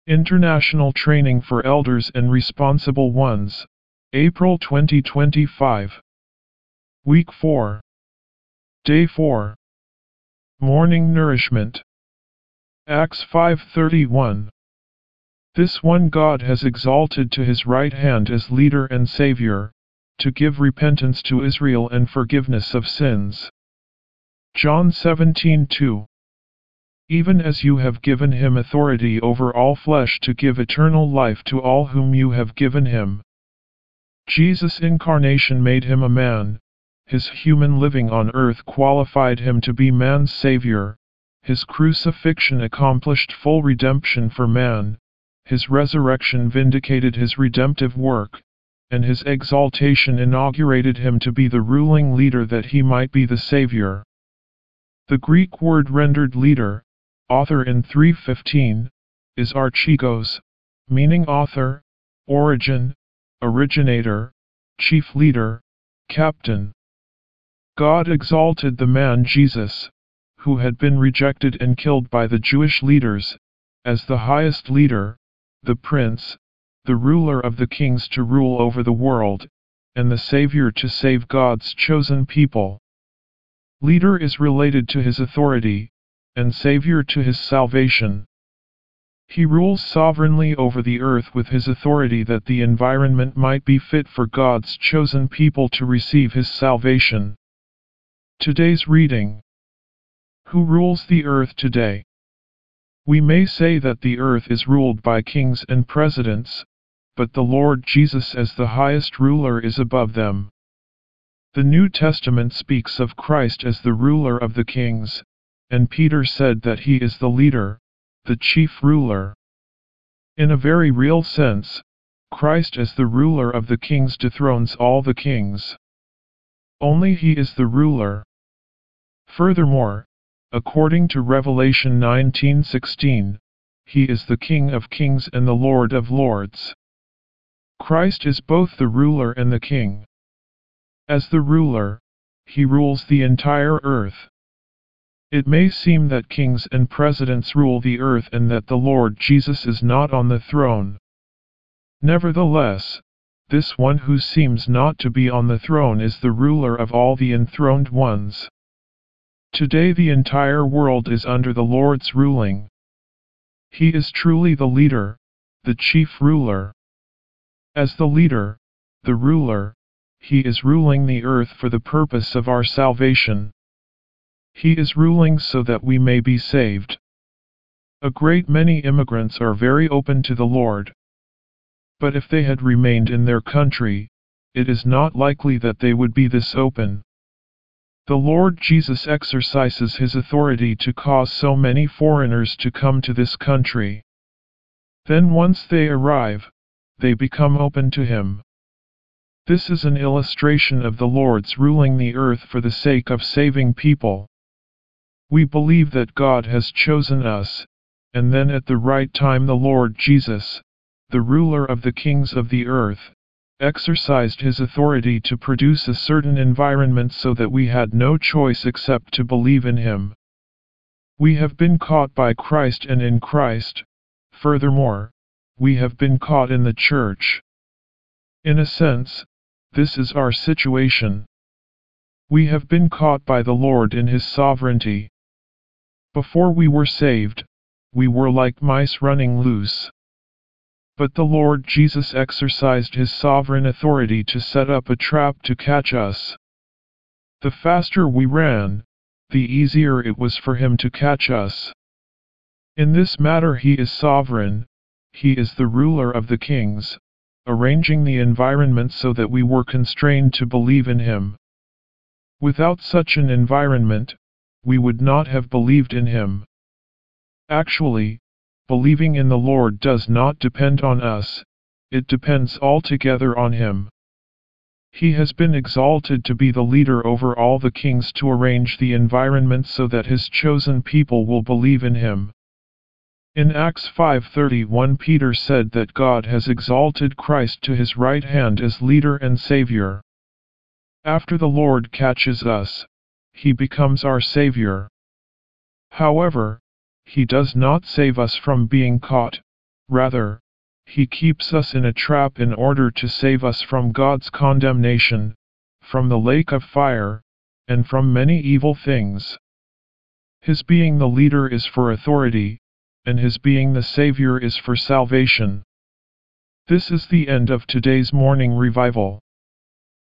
International Training for Elders and Responsible Ones, April 2025. Week 4. Day 4. Morning Nourishment. Acts 5:31. This one God has exalted to his right hand as leader and Savior, to give repentance to Israel and forgiveness of sins. John 17:2. Even as you have given him authority over all flesh to give eternal life to all whom you have given him. Jesus' incarnation made him a man. His human living on earth qualified him to be man's Savior. His crucifixion accomplished full redemption for man. His resurrection vindicated his redemptive work, and his exaltation inaugurated him to be the ruling leader that he might be the Savior. The Greek word rendered leader, author in 3:15, is archegos, meaning author, origin, originator, chief leader, captain. God exalted the man Jesus, who had been rejected and killed by the Jewish leaders, as the highest leader, the prince, the ruler of the kings to rule over the world, and the Savior to save God's chosen people. Leader is related to his authority, and Savior to his salvation. He rules sovereignly over the earth with his authority that the environment might be fit for God's chosen people to receive his salvation. Today's reading. Who rules the earth today? We may say that the earth is ruled by kings and presidents, but the Lord Jesus as the highest ruler is above them. The New Testament speaks of Christ as the ruler of the kings, and Peter said that he is the leader, the chief ruler. In a very real sense, Christ as the ruler of the kings dethrones all the kings. Only he is the ruler. Furthermore, according to Revelation 19:16, he is the King of kings and the Lord of lords. Christ is both the ruler and the king. As the ruler, he rules the entire earth. It may seem that kings and presidents rule the earth and that the Lord Jesus is not on the throne. Nevertheless, this one who seems not to be on the throne is the ruler of all the enthroned ones. Today the entire world is under the Lord's ruling. He is truly the leader, the chief ruler. As the leader, the ruler, he is ruling the earth for the purpose of our salvation. He is ruling so that we may be saved. A great many immigrants are very open to the Lord. But if they had remained in their country, it is not likely that they would be this open. The Lord Jesus exercises his authority to cause so many foreigners to come to this country. Then once they arrive, they become open to him. This is an illustration of the Lord's ruling the earth for the sake of saving people. We believe that God has chosen us, and then at the right time the Lord Jesus, the ruler of the kings of the earth, exercised his authority to produce a certain environment so that we had no choice except to believe in him. We have been caught by Christ and in Christ. Furthermore, we have been caught in the church. In a sense, this is our situation. We have been caught by the Lord in his sovereignty. Before we were saved, we were like mice running loose. But the Lord Jesus exercised his sovereign authority to set up a trap to catch us. The faster we ran, the easier it was for him to catch us. In this matter he is sovereign, he is the ruler of the kings, arranging the environment so that we were constrained to believe in him. Without such an environment, we would not have believed in him. Actually, believing in the Lord does not depend on us, it depends altogether on him. He has been exalted to be the leader over all the kings to arrange the environment so that his chosen people will believe in him. In Acts 5:31 Peter said that God has exalted Christ to his right hand as leader and Savior. After the Lord catches us, he becomes our Savior. However, he does not save us from being caught, Rather, he keeps us in a trap in order to save us from God's condemnation, from the lake of fire, and from many evil things. His being the leader is for authority, and his being the Savior is for salvation. This is the end of today's morning revival.